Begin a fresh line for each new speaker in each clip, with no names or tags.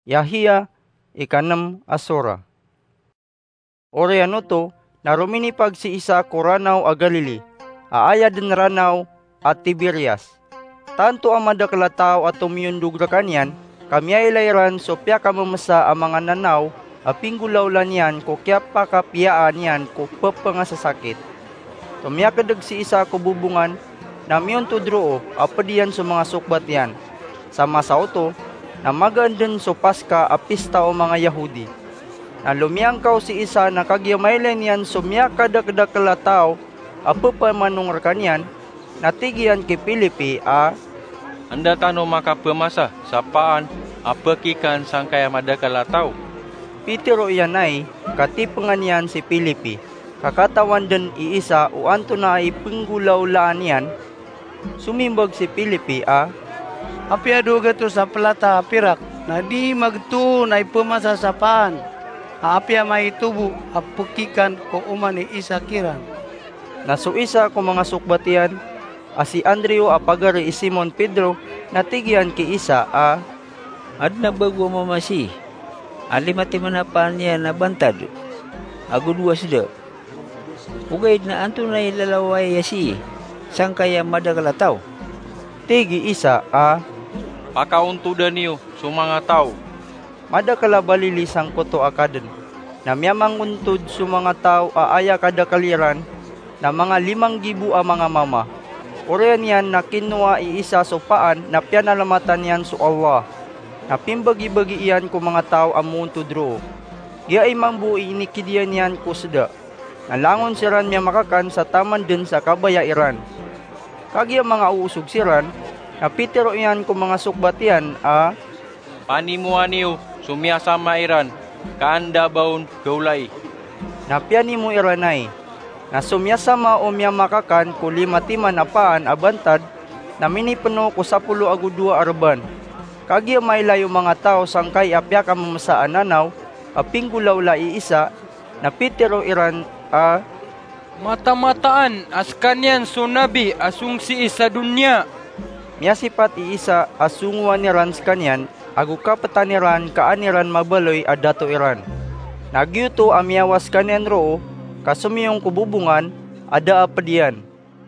Yahia, 6 asura. Oreano to, naruminipag si Isa koranaw a Galili, aaya din ranaw at Tiberias. Tanto ang madakalataw at tumiyundog ra kanyan, kamyay layran so pya kamamasa ang mga nanaw, apinggulaw lan yan ko kya pakapiyaan yan ko papa sa sakit. Tumyakadag si Isa ko bubungan, namiyon tudroo, apadiyan so mga sukbat yan. Sama sa oto, na magandun so Paska a pista o mga Yahudi. Na lumiyangkaw si Isa na kagyamaylen yan so miyakadakdakalataw, apapamanong rakanyan, natigian ki Pilipi a
Anda tano makapemasa sapaan apakikan sangkaya madakalataw.
Pitero iyanay, katipangan yan si Pilipi. Kakatawan din iisa o anto na ay penggulaw laan yan. Sumimbag si Pilipi a
Apiaduga to sa plata pirak, na di magtu na ipumasa sa paan. Aapya may tubo, apukikan ko umani isa kiran.
Nasuisa ko mga sukbatian, si Andreo apagari Simon Pedro, natigian ki Isa a
Adna bago mamasi, alimati manapan niya na bantad, agudwa sida. Ugaid na anto na ilalaway yasi, sang kaya madagalataw.
Tigi Isa a
Pakauntudan niyo sumanga tao.
madakalabalili sang koto akaden. Na miyamang untod su mga tao aaya kada kaliran, na mga 5,000 a mga mama. Orean yan na kinuha iisa so paan na pianalamatan yan so Allah. Na pimbagi-bagi iyan ko mga tao amunto dro. Giya ay mambuhi inikidian yan ko seda. Nalangon siran miya makakan sa taman din sa kabayairan. Kagya mga uusog siran, na pitero iyan ko mga sukbatian a
Panimuan niyo sumiyasama iran, kaanda baon gaulay.
na piani mo iranay. Na sumyasama o miya makakan ko 5 timan apaan abantad, na minipano ko 10 agudua arban. Kagya may layo mga tao sangkay apya ka mamasaan nanaw, apinggulaw la iisa, na pitero iran a
Mata-mataan as kanyan sunabi asung si isa dunya.
miyasipat iisa asungwa ni ran kanyan, agu kapataniran kaaniran mabaloy adato iran. Nagyuto amiyawas kanyan roo, kasumiyong kububungan, ada apadian.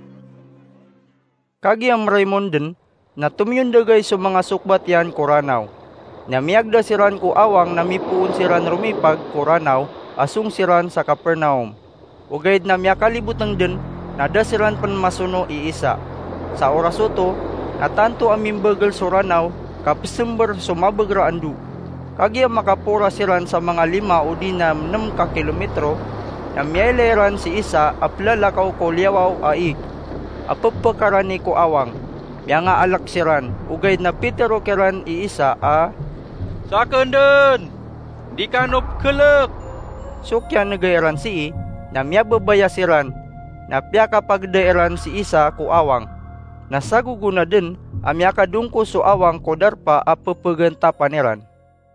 Kagiyam Raymonden, na tumiyundagay sa mga sukbat yan koranaw. Namiyagda siran ko awang namipuon siran rumipag koranaw, asung siran sa Capernaum. Ugaid na miyakalibutang din, nadasiran pan masuno iisa. Sa orasoto, natanto amimbagal suranaw, kapisember sumabagra andu. Kagya makapura siran sa mga 5 o di na 6 ka kilometro, na miyaileran si Isa aplalakaw ko liyawaw ai. Apapakaran ko awang, miya nga alak siran, ugaid na Petero kiran iisa a
Sakenden, di kanop kelek.
sukyan nagairan si na miya babaya siran, na piya kapagdairan si Isa ko awang. Nasaguguna din, amya kadungko so awang ko darpa apapaganta paniran.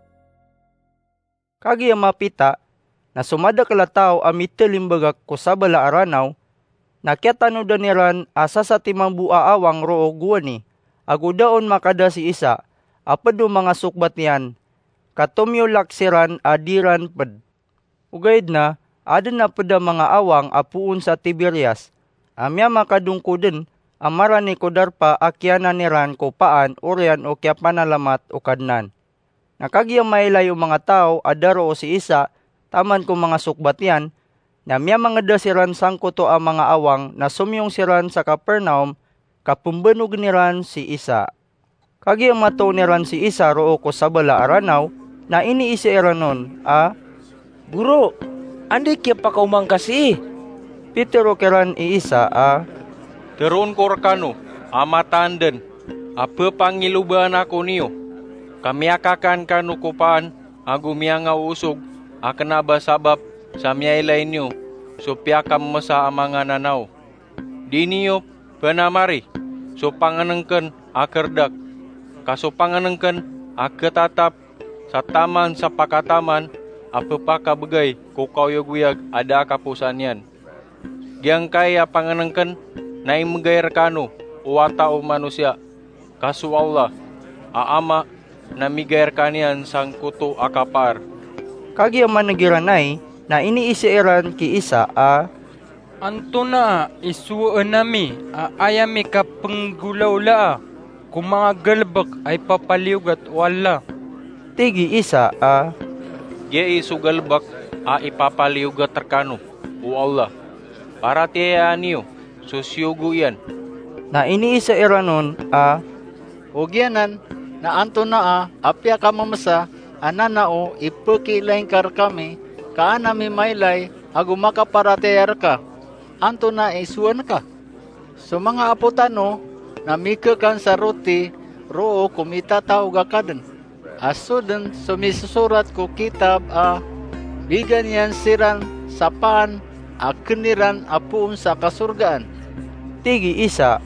Kagi mapita, na sumadakala amitelimbaga ko sa bala aranaw, nakyatano daniran asa sa timang bua awang roo guwani, agudaon makada si Isa, apado mga sukbat niyan, katumyo laksiran adiran ped. Ugaid na, adin na pada mga awang apuun sa Tiberias, amya makadungko din, amarani ko darpa akyanan niran ko paan orian o kya panalamat o kadnan. Nakagya mailay mga tao adaro o si Isa, taman ko mga sukbatyan, na miya mga dasiran sangko to ang mga awang na sumyong siran sa Capernaum, kapumbanog niran si Isa. Kagya mato niran si Isa roo ko sa bala aranaw, na iniisi iranon, a
Guro, andi kya pa kaumang kasi.
Petero kiran iisa a
Teron korkano, amatanden, apa pangiluban ako niyo. Kami akakan kanu kupaan, agu miya nga usog, akanaba sabab sa miyailay niyo, supya kamasa amanga nanaw. Di niyo panamari, so panganengken akerdak, kaso panganengken aketatap, sa taman sa pakataman, apa pakabagay kukawiyag-wiyag ada kapusan yan. Giyang kaya panganengken, na imagay rekano, uwata o manusia, kaso Allah, aama, na migair kanian sang kuto akapar.
Kagi managiranay na iniisiran ki Isa
Anto na isuwaan nami ayami ka penggulaw kung mga galbak ay papaliugat wala.
Tigi Isa
Ye sugalbak ipapaliugat terkano, o Allah. Para tiya niyo, susyugo yan.
na iniisiran
Ugyanan, na anto na apya ka mamasa, ananao ipukilain kar kami, kaanami maylay, agumaka para tayar ka. Anto na isuan ka. So mga apotano, namikakan sa roti, roo kumita tao gakadan. Asuden sumisusurat ko kitab bigan yan siran sapan keniran apuun sa kasurgaan.
Tigi Isa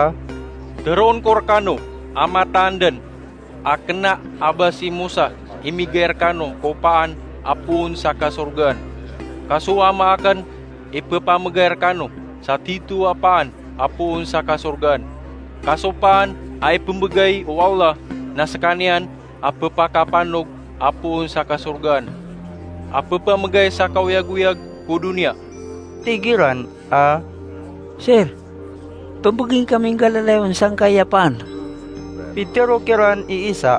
Deron korkano, amatandan, akena abasi Musa, imigair kano, kopaan, apuun sa kasurgaan. Kasuama akan, ipapamagair kano, sa titu apaan, apuun sa kasurgaan. Kasopaan, ay pembegay o Allah, na sekanian, apapakapanog, apuun sa kasurgaan. Apapamagay sa kauyag-uyag, ku dunia.
tigiran
Sir, tubugin kaming galalayon sang kayapan.
Pitero kiran Isa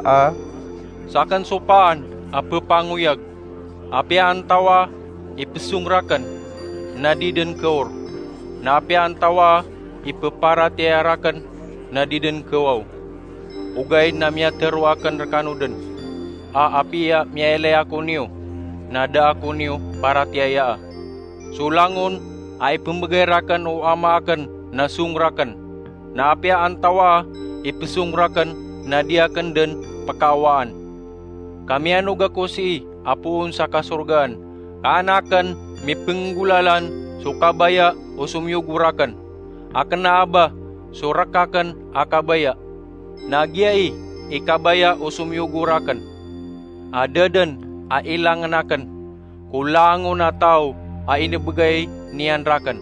Sakan sopaan, apapanguyag, apya antawa, ipesungrakan, nadiden kaur. Na apya antawa, ipeparatiarakan, nadiden kawaw. Ugay na miya teruakan rekanuden. Apya miyailay ako niyo, nada ako niyo para tiaya. Sulangon, ay pembagairakan o amaakan, nasungrakan. Na apya antawa, ipesungrakan, nadiakan den pakawaan. Kami anog ako si apuun sa kasurgaan, kaanakan, mipenggulalan, sukabaya o sumyugurakan. Akan na aba, surakakan akabaya. Nagyai, ikabaya o sumyugurakan. Adadan, ailanganakan. Kulango na tao, inibigay niyanrakan.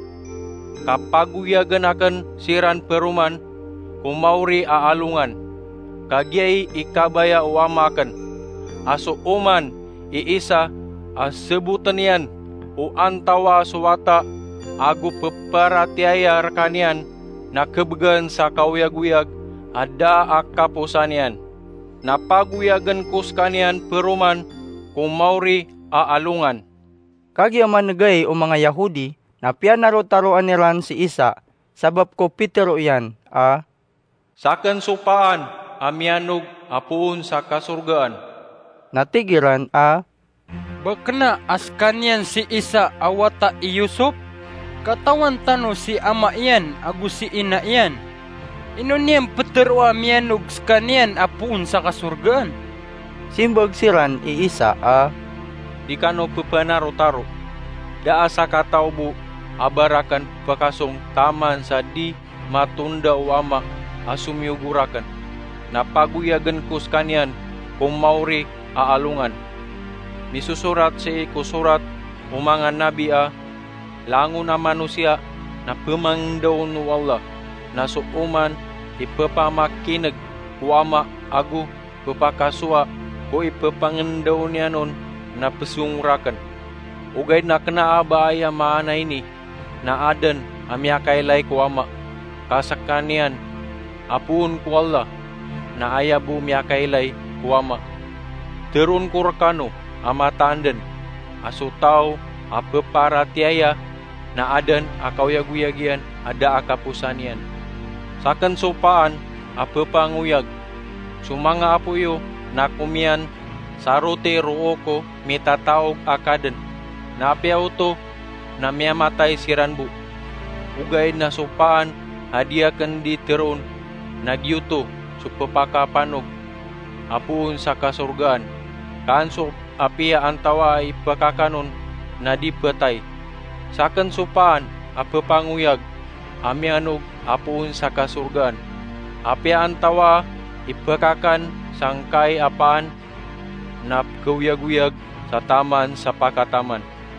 Kapaguyagan akan siran peruman, kumauri aalungan. Kagyai ikabaya o amakan. Aso uman, iisa, sebutan yan, o antawa suwata, agu peparatiaya rekanian, na kebegan sa kauyag-uyag, ada akapusan yan. Napaguyagan kus kanian peruman, kumauri aalungan.
Kagi managay o mga Yahudi na pianaro-taroan niran si Isa sabab ko Pitero yan
Saken supaan, amianog apuun sa kasurgaan.
natigiran
Bakna askanyan si Isa awata Yusuf? Katawan tano si ama iyan agu si ina iyan. Inoniyang peterwa miyanog skanian apuun sa kasurgaan.
simbag siran Isa
Di kano pepanaro-taro. Daa sa kataubu, abarakan pakasong taman sa di matunda o ama asumyugurakan. Napaguyagan kus kanian, kumauri aalungan. Misusurat si kusurat umangan nabi lango na manusia na pemangdaw no Allah na suuman ipapamakinag kuama agu pepakasua ko ipapangendaw niya nun na pesungurakan. Ugay na kanaabaya maana ini na adan amyakailay kuama kasakanian apuun ku Allah na ayabu miyakailay kuama. Terun kurakano amatandan asutaw apeparatiaya na adan akauyag-uyagian ada akapusanian. Saken sopaan apepanguyag sumanga apuyo nakumian sarote rooko mitataog akaden na apyauto na miyamatay siranbu. Ugay na sopaan hadiakan di terun nagyuto supapakapanog apuun sa kasurgaan. Kanso apia antawa ipakakanon na di patay. Saken supaan apepanguyag amianog apuun sa kasurgaan. Apia antawa ipakakan sangkay apaan na kuyag-uyag sa taman sa pakataman.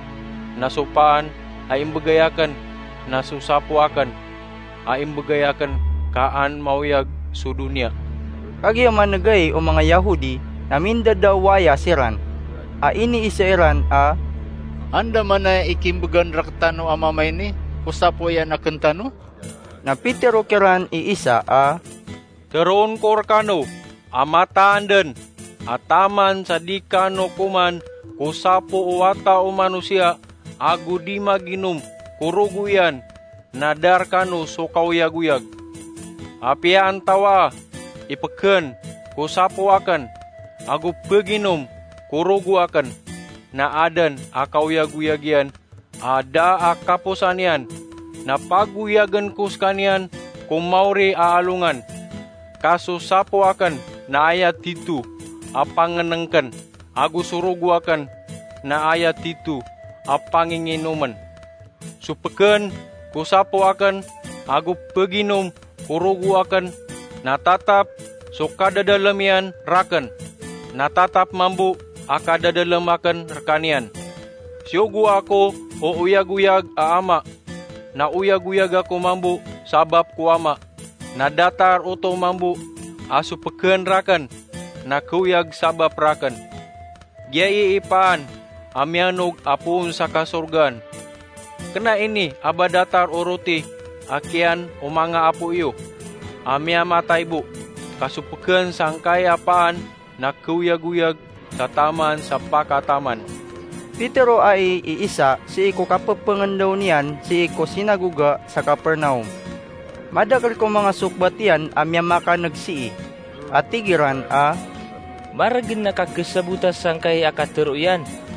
Nasupaan ay imbagayakan, nasusapuakan, ay imbagayakan kaan mauyag su dunia.
Kagya managay o mga Yahudi na minda daw waya siran. Ini isa iran
Anda man na ikimbagan raktano amamay ni, kusapo yan akentano?
na Peter o kiran iisa
Teron korkano, amataan den, ataman sa di kano kuman, kusapo o wata o manusia, agu di maginum, kuruguyan, nadar kano so kauyag-uyag. Apia antawa, ipeken, kusapo akan, agu peginum, kurugu akan, na adan akauyag-uyagyan, ada akapusanian, na paguyagan kuskanian, kumauri aalungan, kaso sapo akan na ayat titu apangenengken agu surugu akan na ayat titu apanginginuman supeken kusapo akan agu peginum kurugu akan na tatap sukada dalemian raken na tatap mambu akada dalem akan rekanian siugu ako o uyag-uyag aama na uyag-uyag ako mambu sabab ku ama na datar uto mambu asu peken rakan na kuyag sabab rakan gyai ipaan amyanog apun sa kasurgan kena ini aba datar uruti akian umanga apu iyo amya matay bu kasupeken sangkay apaan na kuyag-uyag sa taman sa pakataman.
Peter o ay iisa si iko kapapengendaw niyan si iko sinaguga sa Capernaum. Madakal ko mga sukbatian amya maka nagsii. At tigiran
maragin nakakasabutas sangkay akaturuyan.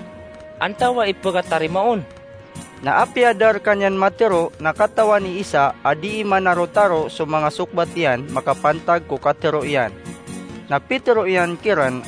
Antawa ipagkatarimaon.
Naapiadar kanyan matero nakatawa ni isa adi manarotaro so mga sukbatian makapantag ko katero iyan. Na Petero iyan kiran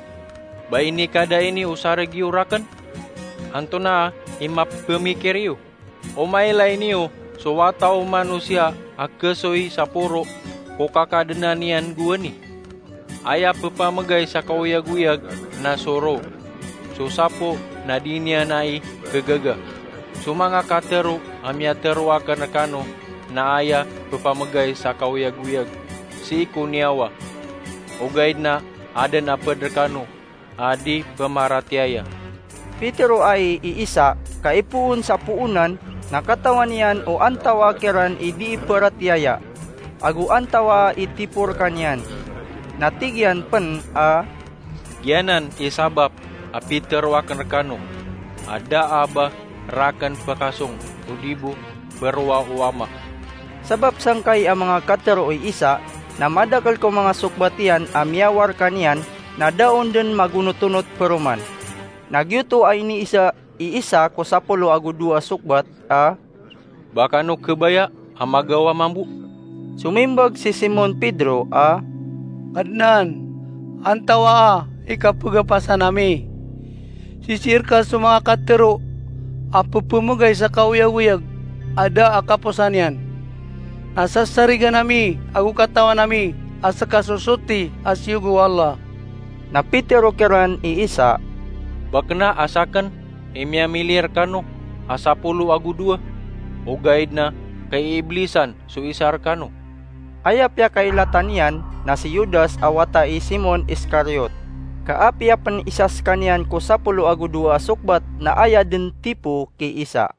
Ba ini kada ini usaragi urakan? Anto na imap pemikiriyo. O mailay niyo so wataw manusia akasoy sa puro ko kakadenanian gua ni. Aya pepamagay sa kauyag-uyag na soro. So sapo na dinya nai kegaga. So mga katero amya terwa kanakano na aya pepamagay sa kauyag-uyag. Si ikuniawa. O guide na ada na pedrekano adi pemaratiaya.
Petero ay iisa kaipuun sa puunan nakatawan niyan o antawa kiran idi peratiaya. Agu antawa itipur kanyan. Natigyan pen
Gianan isabab a Peter wakan rekano. Ada aba rakan pakasong udibu berwa uama.
Sabab sangkay ang mga katero ay isa na madakal ko mga sukbatian amyawar kanyan na daon din magunutunot peruman. Nagyuto ay ni iisa ko sa pulo agu dua sukbat
Baka no kebaya amagawa mambu.
Sumimbag si Simon Pedro
Kadnan, antawa ikapagapasa nami. Sisir ka sa mga katero, apupumugay sa kauyag-uyag, ada akapusan yan. Nasasariga nami, agu katawa nami, asa kasusuti asyugu Allah.
Na Petero kiran iisa
Bakna asakan imya milir kano asa pulo agu dua. O guide na kay iblisan suisar kano.
ayapya kailatan yan na si Judas awata Simon Iscariot. Kaapya pan isas kanyan ko sa pulo agu dua sukbat na aya din tipo ki isa.